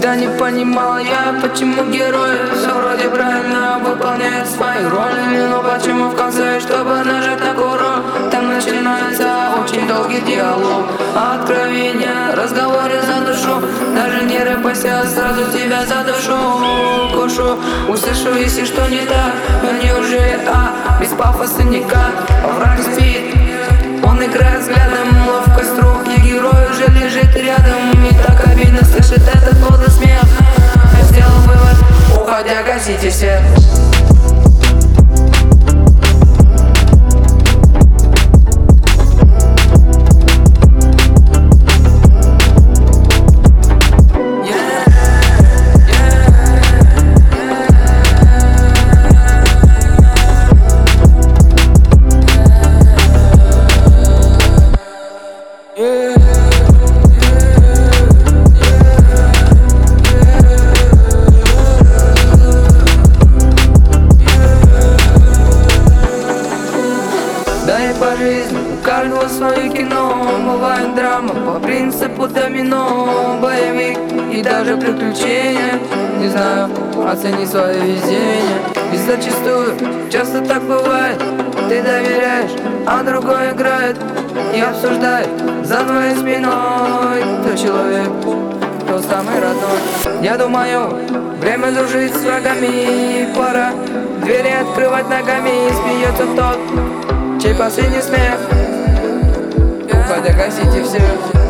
Всегда не понимал я, почему герои все вроде правильно выполняют свои роли, но почему в конце, чтобы нажать на курок, там начинается очень долгий диалог, откровения, разговоры за душу. Даже не рэпася, сразу тебя за душу кошу. Услышу, если что не так, но неужели без пафоса никак. Враг спит, он играет взглядом, ловкость рук, и герой уже лежит рядом. И так обидно слышит этот подлый смех. Я сделал вывод, уходя гасите свет. Да и по жизни у каждого свое кино. Бывает драма по принципу домино, боевик и даже приключения. Не знаю, оцени свое везение. И зачастую, часто так бывает, ты доверяешь, а другой играет и обсуждает за твоей спиной. Кто человек, кто самый родной. Я думаю, время дружить с врагами. Пора двери открывать ногами. И смеется тот, чей последний смех. Уходя гасите все.